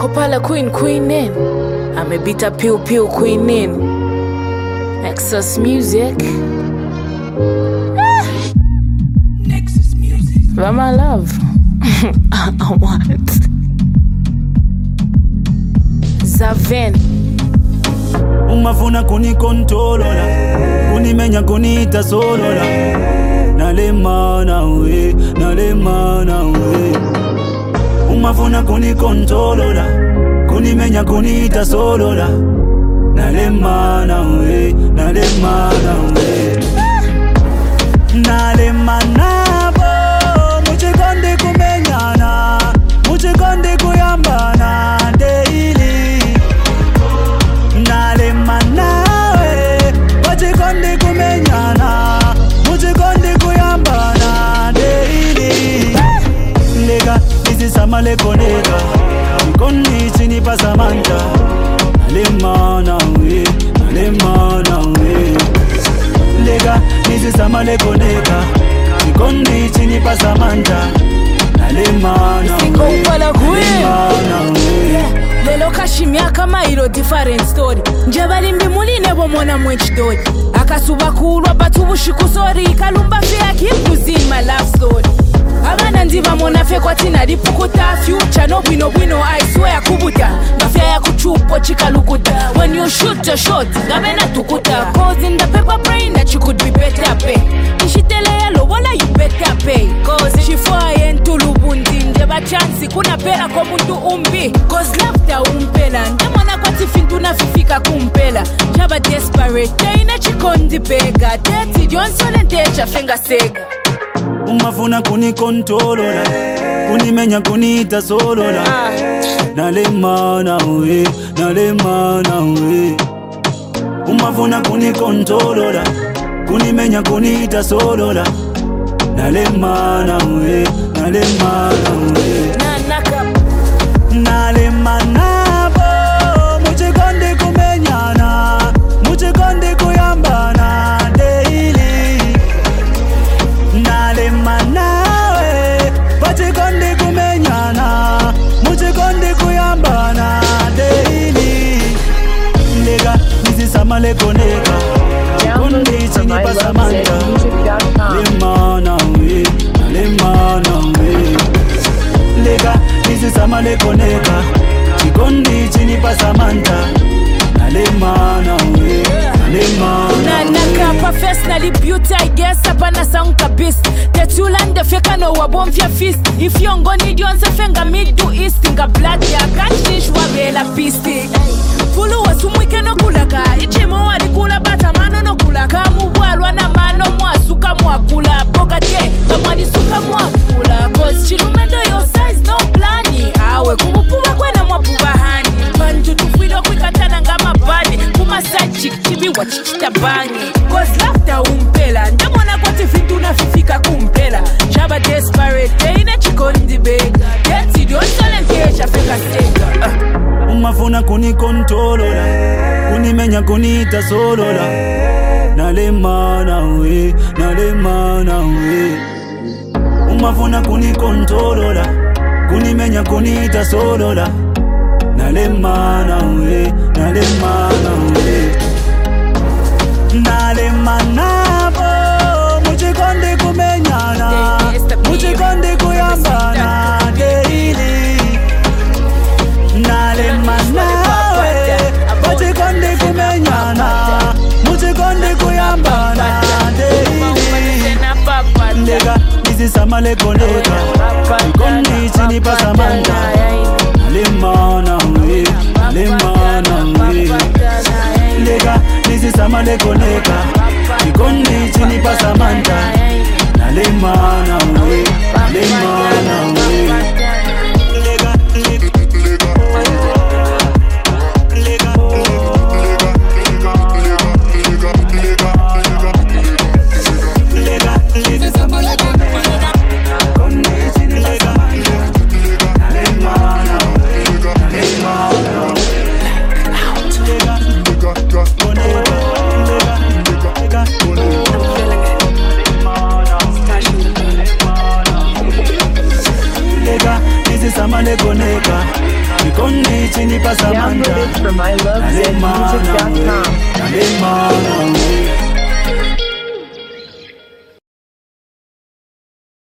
Kopala Queen in. I'm a bit of Pew Queen in. Nexus Music. Nexus Music. But my love. I want. Zaven. Umafuna kunikontrola, kunimenya kunita solola. Nalema nawe. Umafuna kunikontrola, kunimenya kunita solola. Nalema nawe. Nalema nabo, muchikonde kumenyana, muchikonde kuyambana daily. Nalema nawe, muchikonde kumenyana, muchikonde kuyambana daily. Lega, izi samale koneka, mkoni chini pasamanta. Nalema nawe. Lega, nizi samale koneka, mkoni chini pasamanta. Nalema nawe. Lelo kashimya kama iro different story. Nje balimbi muline bomona mwenchidori. Akasuba kulwa batubushiku sorry. Kalumba fea kikuzima love story. Abana ndiba mona fe kwa tina lipukuta. Future no bwino I swear kubuta. Ngafea ya kuchupo chika lukuta. When you shoot a shot, gabena tukuta. Cause in the paper brain that you could be better pay. Ishitele yalo wala you better pay. Cause she fire into lubundi. Ndeba chansi kuna pera kwa mtu umbi. Cause laughter umpela. Ndemona kwa tifintu na fifika kumpela. Jaba desperate. Jaina chikondi bega. Teti Johnson and Techa finger sega. Umafuna kunikontrola, kunimenya kunita solola. Nalema nawe. Umafuna kunikontrola, kunimenya kunita solola. Nalema nawe. Nalema nabo, muchikonde kumenyana, muchikonde kuyambana daily. Nalema nawe, muchikonde kumenyana, muchikonde kuyambana daily. Lega, nizi samale koneka, kundi chini pasamanta. Nalema nawe. Lega, nizi samale koneka, chikondi chini pasamanta. Nalema nawe. Nanaka professionally beauty I guess apana sound kabis. Tetulande feka no wabomfya fist. If you ngo need you onse fenga middle east. Nga black ya kanchish wabela pisti. Fulu wasumwike no kulaka. Ichimo walikula bata mano no kulaka. Muwalwa na mano mwasuka mwakula. Boga te, kamwani suka mwakula. Cause chilumendo your size no plani. Awe kumupuba kwena mwapuba hani. Bantu tufido kwikatana nga mabani. Kumasachi kibi wachichita bangi. Cause laughter umpela. Ndamona kwa tifintu na fifika kumpela. Jaba desperate, teina chikondi bega. Teti Johnson and Techa feka sega. Umafuna kunikontrola, kunimenya kunita solola. Nalema nawe. Umafuna kunikontrola, kunimenya kunita solola. Nalema nawe. Nalema nabo, muchikonde kumenyana, muchikonde kuyambana daily. Nalema nawe, muchikonde kumenyana, muchikonde kuyambana daily. Lega, nizi samale koneka, mkondi chini pasamanta. Nalema nawe. Lega, nizi samale koneka, mkondi chini pasamanta. Nalema nawe. Nalema nawe. chini pasamanda. Download it from ilovezmusic.com.